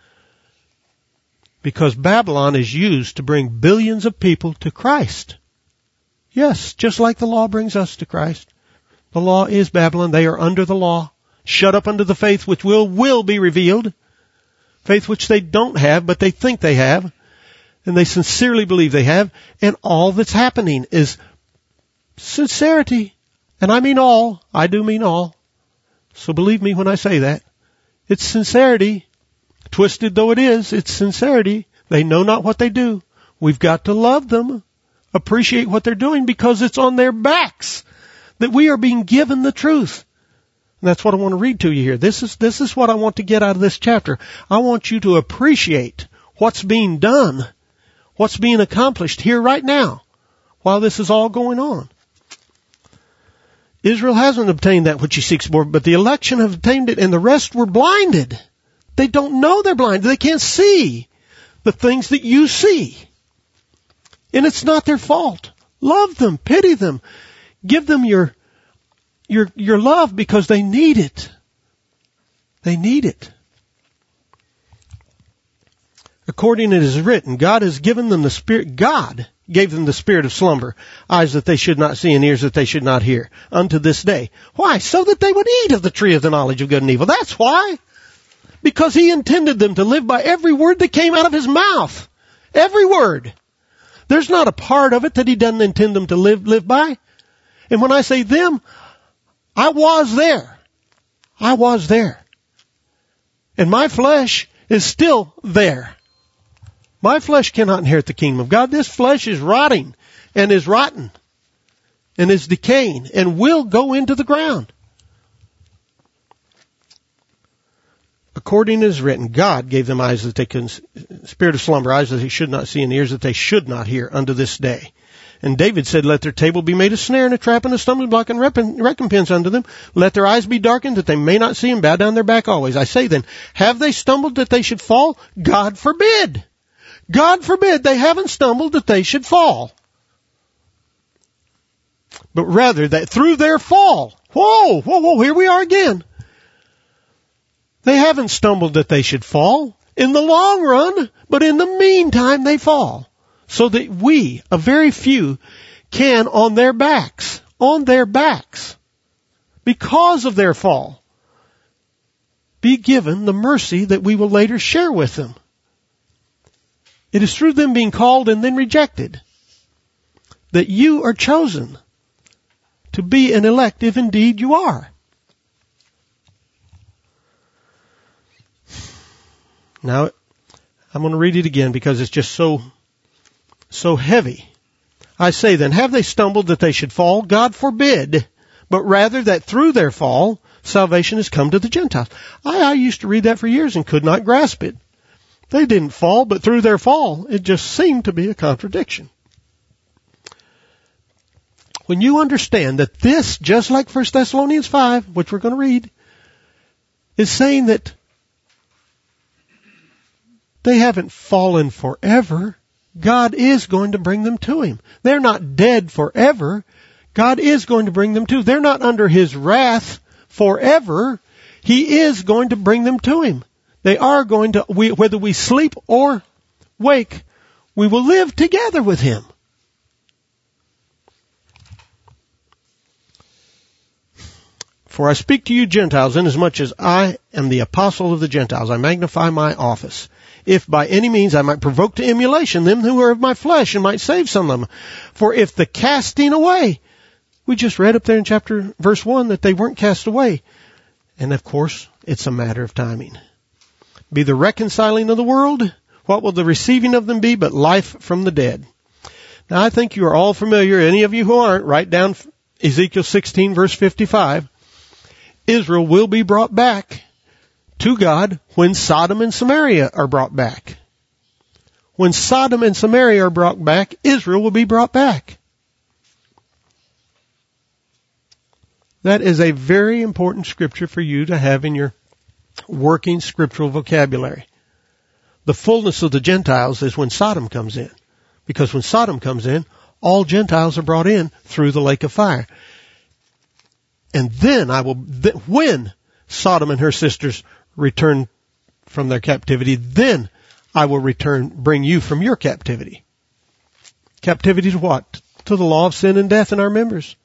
Because Babylon is used to bring billions of people to Christ. Yes, just like the law brings us to Christ. The law is Babylon. They are under the law, shut up under the faith which will, will be revealed. Faith which they don't have, but they think they have. And they sincerely believe they have. And all that's happening is sincerity. And I mean all. I do mean all. So believe me when I say that. It's sincerity. Twisted though it is, it's sincerity. They know not what they do. We've got to love them. Appreciate what they're doing because it's on their backs that we are being given the truth. And that's what I want to read to you here. This is, this is what I want to get out of this chapter. I want you to appreciate what's being done, what's being accomplished here right now while this is all going on. Israel hasn't obtained that which he seeks for, but the election have obtained it, and the rest were blinded. They don't know they're blinded. They can't see the things that you see. And it's not their fault. Love them, pity them, give them your, your, your love because they need it. They need it. According it is written, God has given them the spirit, God gave them the spirit of slumber, eyes that they should not see and ears that they should not hear, unto this day. Why? So that they would eat of the tree of the knowledge of good and evil. That's why. Because he intended them to live by every word that came out of his mouth. Every word. There's not a part of it that he doesn't intend them to live, live by. And when I say them, I was there. I was there. And my flesh is still there. My flesh cannot inherit the kingdom of God. This flesh is rotting and is rotten and is decaying and will go into the ground. According as written, God gave them eyes that they could, spirit of slumber, eyes that they should not see, and ears that they should not hear unto this day. And David said, let their table be made a snare and a trap and a stumbling block and recompense unto them. Let their eyes be darkened that they may not see and bow down their back always. I say then, have they stumbled that they should fall? God forbid. God forbid they haven't stumbled that they should fall. But rather that through their fall, whoa, whoa, whoa, here we are again. They haven't stumbled that they should fall. in the long run, but in the meantime they fall. So that we, a very few, can on their backs, on their backs, because of their fall, be given the mercy that we will later share with them. It is through them being called and then rejected that you are chosen to be an elect, if indeed you are. Now, I'm going to read it again because it's just so, so heavy. I say then, have they stumbled that they should fall? God forbid, but rather that through their fall, salvation has come to the Gentiles. I, I used to read that for years and could not grasp it. They didn't fall, but through their fall, it just seemed to be a contradiction. When you understand that this, just like First Thessalonians five, which we're going to read, is saying that they haven't fallen forever, God is going to bring them to Him. They're not dead forever. God is going to bring them to. They're not under His wrath forever. He is going to bring them to Him. They are going to, we, whether we sleep or wake, we will live together with Him. For I speak to you Gentiles, inasmuch as I am the apostle of the Gentiles. I magnify my office. If by any means I might provoke to emulation them who are of my flesh and might save some of them. For if the casting away, we just read up there in chapter, verse one, that they weren't cast away. And of course, it's a matter of timing. Be the reconciling of the world, what will the receiving of them be but life from the dead? Now I think you are all familiar, any of you who aren't, write down Ezekiel sixteen verse fifty-five. Israel will be brought back to God when Sodom and Samaria are brought back. When Sodom and Samaria are brought back, Israel will be brought back. That is a very important scripture for you to have in your working scriptural vocabulary. The fullness of the Gentiles is when Sodom comes in. Because when Sodom comes in, all Gentiles are brought in through the lake of fire. And then I will, th- when Sodom and her sisters return from their captivity, then I will return, bring you from your captivity. Captivity to what? To the law of sin and death in our members.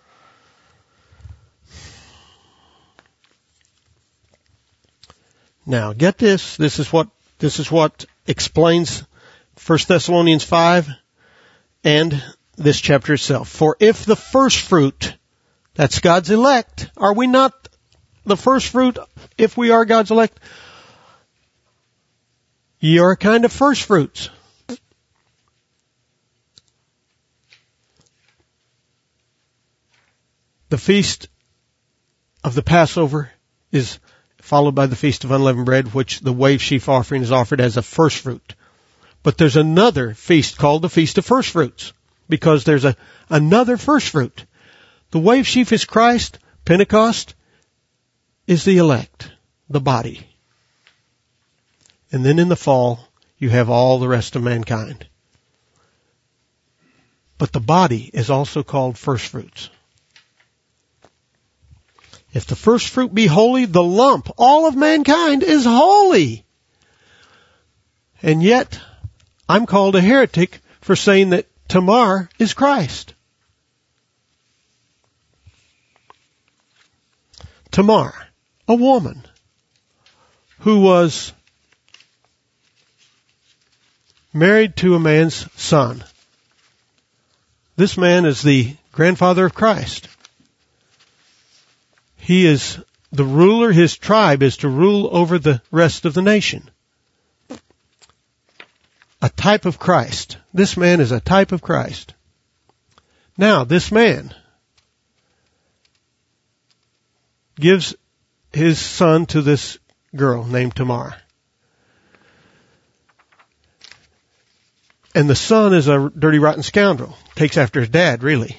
Now, get this. This is what, this is what explains First Thessalonians five and this chapter itself. For if the first fruit, that's God's elect, are we not the first fruit if we are God's elect? Ye are a kind of first fruits. The feast of the Passover is followed by the Feast of Unleavened Bread, which the wave sheaf offering is offered as a first fruit. But there's another feast called the Feast of First Fruits, because there's a another first fruit. The wave sheaf is Christ. Pentecost is the elect, the body. And then in the fall, you have all the rest of mankind. But the body is also called first fruits. If the first fruit be holy, the lump, all of mankind, is holy. And yet, I'm called a heretic for saying that Tamar is Christ. Tamar, a woman who was married to a man's son. This man is the grandfather of Christ. He is the ruler, his tribe is to rule over the rest of the nation. A type of Christ. This man is a type of Christ. Now, this man gives his son to this girl named Tamar. And the son is a dirty, rotten scoundrel. Takes after his dad, really.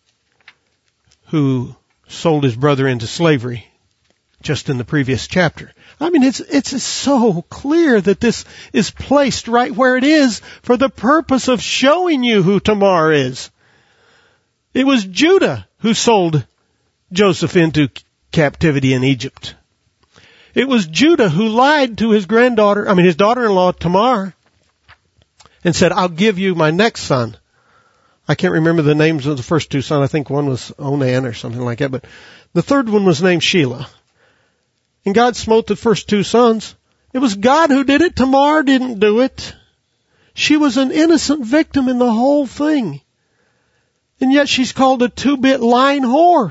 Who sold his brother into slavery just in the previous chapter. I mean, it's, it's so clear that this is placed right where it is for the purpose of showing you who Tamar is. It was Judah who sold Joseph into captivity in Egypt. It was Judah who lied to his granddaughter, I mean his daughter-in-law Tamar, and said, I'll give you my next son. I can't remember the names of the first two sons. I think one was Onan or something like that, but the third one was named Shelah. And God smote the first two sons. It was God who did it. Tamar didn't do it. She was an innocent victim in the whole thing. And yet she's called a two-bit lying whore.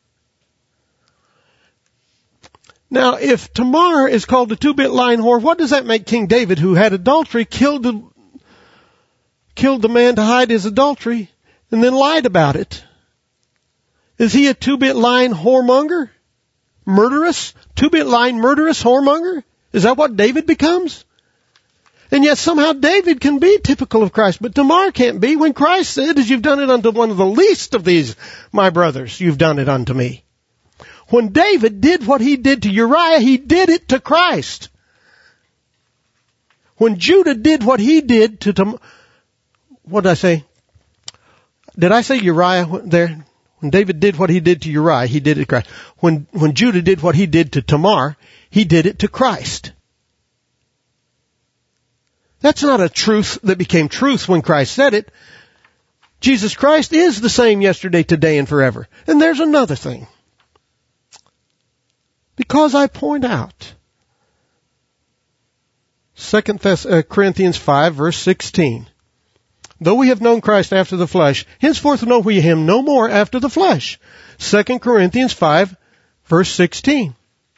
Now, if Tamar is called a two-bit lying whore, what does that make King David, who had adultery, killed the, killed the man to hide his adultery, and then lied about it? Is he a two-bit lying whoremonger? Murderous? Two-bit lying murderous whoremonger? Is that what David becomes? And yet somehow David can be typical of Christ, but Tamar can't be, when Christ said, as you've done it unto one of the least of these, my brothers, you've done it unto me. When David did what he did to Uriah, he did it to Christ. When Judah did what he did to Tamar, what did I say? Did I say Uriah there? When David did what he did to Uriah, he did it to Christ. When, when Judah did what he did to Tamar, he did it to Christ. That's not a truth that became truth when Christ said it. Jesus Christ is the same yesterday, today, and forever. And there's another thing. Because I point out, Second Corinthians five, verse sixteen. Though we have known Christ after the flesh, henceforth know we him no more after the flesh. Second Corinthians five, verse sixteen.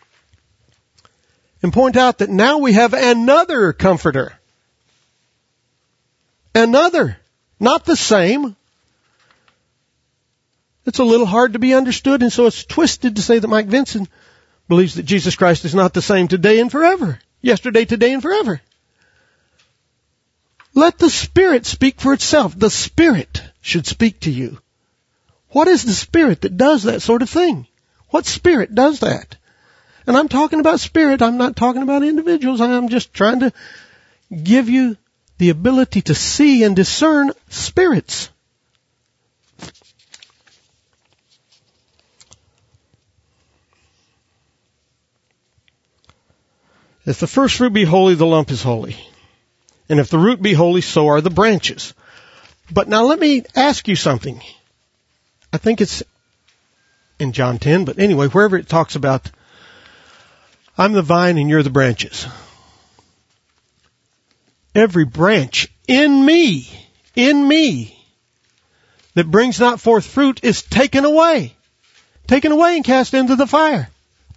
And point out that now we have another comforter. Another. Not the same. It's a little hard to be understood, and so it's twisted to say that Mike Vinson believes that Jesus Christ is not the same today and forever. Yesterday, today, and forever. Let the Spirit speak for itself. The Spirit should speak to you. What is the Spirit that does that sort of thing? What Spirit does that? And I'm talking about Spirit. I'm not talking about individuals. I'm just trying to give you the ability to see and discern spirits. If the first fruit be holy, the lump is holy. And if the root be holy, so are the branches. But now let me ask you something. I think it's in John ten, but anyway, wherever it talks about, I'm the vine and you're the branches. Every branch in me, in me, that brings not forth fruit is taken away. Taken away and cast into the fire.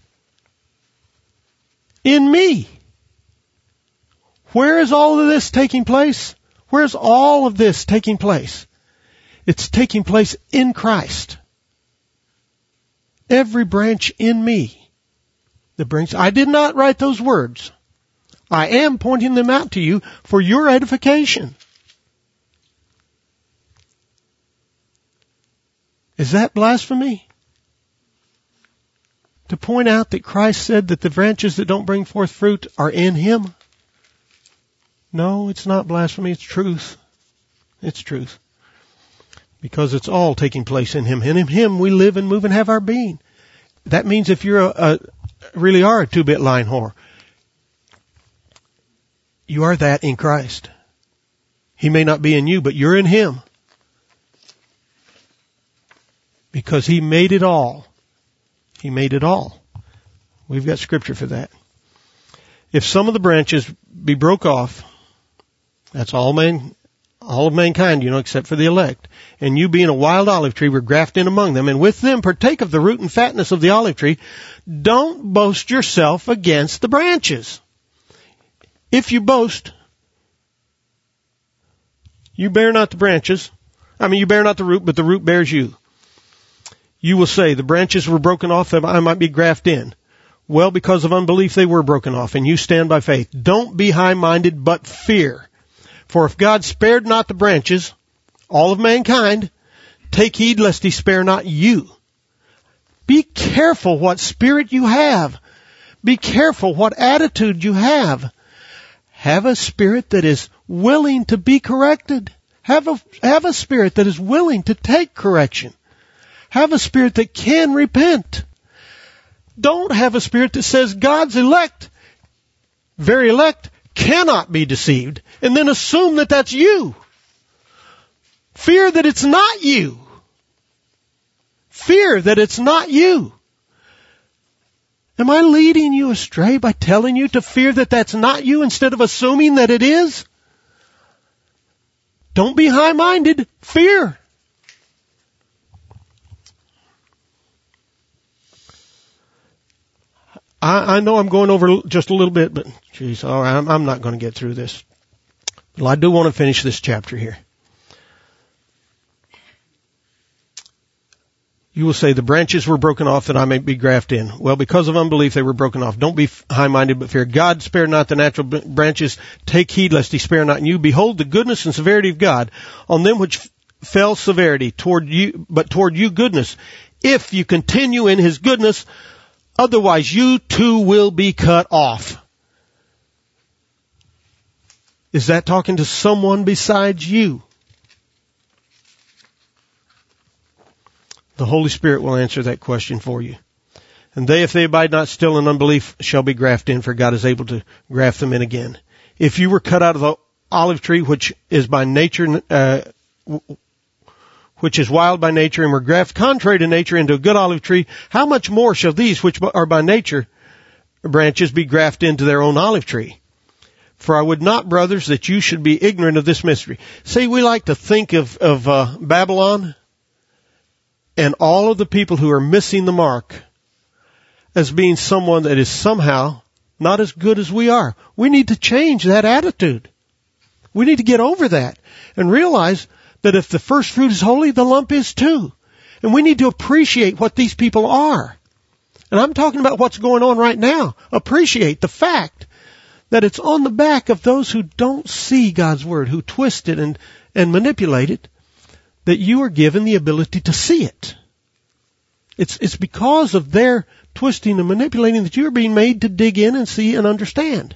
In me. Where is all of this taking place? Where's all of this taking place? It's taking place in Christ. Every branch in me that brings, I did not write those words. I am pointing them out to you for your edification. Is that blasphemy? To point out that Christ said that the branches that don't bring forth fruit are in Him? No, it's not blasphemy, it's truth. It's truth. Because it's all taking place in Him. And in Him we live and move and have our being. That means if you're a, a really are a two-bit lying whore, you are that in Christ. He may not be in you, but you're in Him. Because He made it all. He made it all. We've got scripture for that. If some of the branches be broke off, that's all man, all of mankind, you know, except for the elect. And you being a wild olive tree were grafted in among them, and with them partake of the root and fatness of the olive tree. Don't boast yourself against the branches. If you boast, you bear not the branches. I mean, you bear not the root, but the root bears you. You will say, the branches were broken off that I might be grafted in. Well, because of unbelief, they were broken off, and you stand by faith. Don't be high-minded, but fear. For if God spared not the branches, all of mankind, take heed lest He spare not you. Be careful what spirit you have. Be careful what attitude you have. Have a spirit that is willing to be corrected. Have a, have a spirit that is willing to take correction. Have a spirit that can repent. Don't have a spirit that says God's elect, very elect, cannot be deceived, and then assume that that's you. Fear that it's not you. Fear that it's not you. Am I leading you astray by telling you to fear that that's not you instead of assuming that it is? Don't be high-minded. Fear. I, I know I'm going over just a little bit, but geez, all right, I'm, I'm not going to get through this. Well, I do want to finish this chapter here. You will say, the branches were broken off that I may be grafted in. Well, because of unbelief, they were broken off. Don't be high-minded, but fear. God spared not the natural branches. Take heed lest he spare not in you. Behold the goodness and severity of God on them which fell severity toward you, but toward you goodness. If you continue in his goodness, otherwise you too will be cut off. Is that talking to someone besides you? The Holy Spirit will answer that question for you. And they, if they abide not still in unbelief, shall be grafted in, for God is able to graft them in again. If you were cut out of the olive tree, which is by nature, uh, which is wild by nature, and were grafted contrary to nature into a good olive tree, how much more shall these, which are by nature branches, be grafted into their own olive tree? For I would not, brothers, that you should be ignorant of this mystery. See, we like to think of, of uh, Babylon and all of the people who are missing the mark as being someone that is somehow not as good as we are. We need to change that attitude. We need to get over that and realize that if the first fruit is holy, the lump is too. And we need to appreciate what these people are. And I'm talking about what's going on right now. Appreciate the fact that it's on the back of those who don't see God's Word, who twist it and, and manipulate it, that you are given the ability to see it. It's, it's because of their twisting and manipulating that you are being made to dig in and see and understand.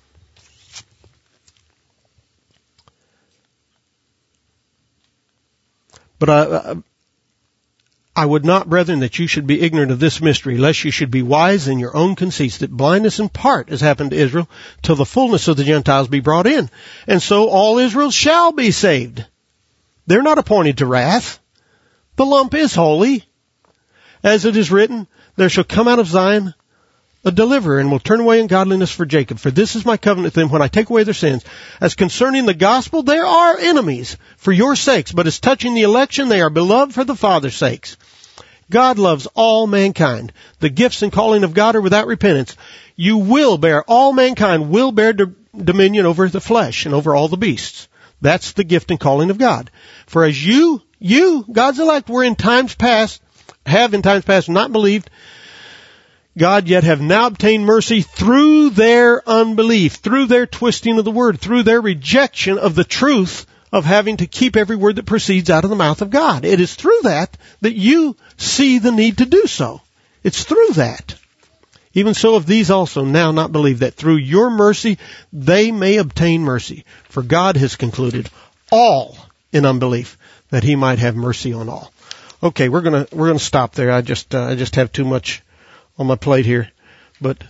But I, I would not, brethren, that you should be ignorant of this mystery, lest you should be wise in your own conceits, that blindness in part has happened to Israel, till the fullness of the Gentiles be brought in. And so all Israel shall be saved. They're not appointed to wrath. The lump is holy. As it is written, there shall come out of Zion a deliverer, and will turn away ungodliness for Jacob. For this is my covenant with them when I take away their sins. As concerning the gospel, there are enemies for your sakes, but as touching the election, they are beloved for the Father's sakes. God loves all mankind. The gifts and calling of God are without repentance. You will bear, all mankind will bear do, dominion over the flesh and over all the beasts. That's the gift and calling of God. For as you, you, God's elect, were in times past, have in times past not believed, God yet have now obtained mercy through their unbelief, through their twisting of the word, through their rejection of the truth of having to keep every word that proceeds out of the mouth of God. It is through that that you see the need to do so. It's through that. Even so, of these also now not believe, that through your mercy they may obtain mercy. For God has concluded all in unbelief, that he might have mercy on all. Okay, we're gonna we're gonna stop there. I just uh, I just have too much on my plate here, but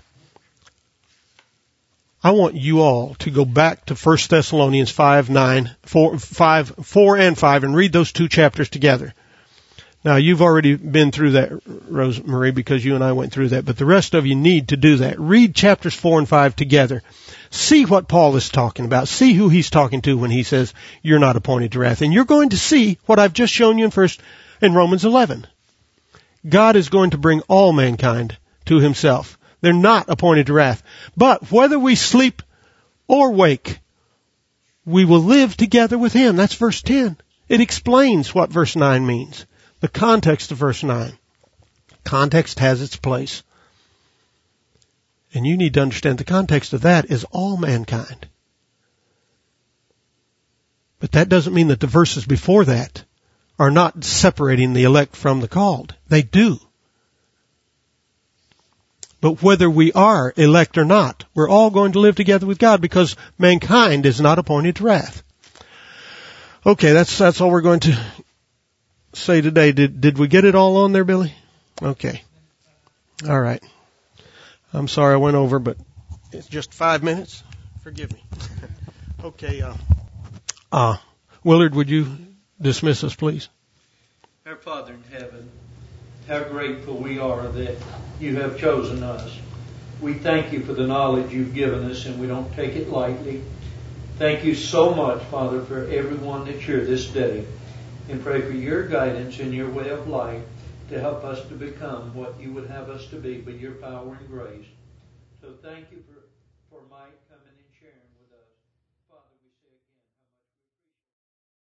I want you all to go back to First Thessalonians five nine four five four and five and read those two chapters together. Now, you've already been through that, Rosemary, because you and I went through that, but the rest of you need to do that. Read chapters four and five together. See what Paul is talking about. See who he's talking to when he says you're not appointed to wrath. And you're going to see what I've just shown you in first in Romans eleven. God is going to bring all mankind to himself. They're not appointed to wrath. But whether we sleep or wake, we will live together with him. That's verse ten. It explains what verse nine means. The context of verse nine. Context has its place. And you need to understand the context of that is all mankind. But that doesn't mean that the verses before that are not separating the elect from the called. They do. But whether we are elect or not, we're all going to live together with God because mankind is not appointed to wrath. Okay, that's that's all we're going to say today. Did did we get it all on there, Billy? Okay. All right. I'm sorry I went over, but it's just five minutes. Forgive me. Okay. Uh, uh, Willard, would you dismiss us, please? Our Father in heaven, how grateful we are that you have chosen us. We thank you for the knowledge you've given us, and we don't take it lightly. Thank you so much, Father, for everyone that's here this day, and pray for your guidance and your way of life to help us to become what you would have us to be by your power and grace. So thank you for, for Mike.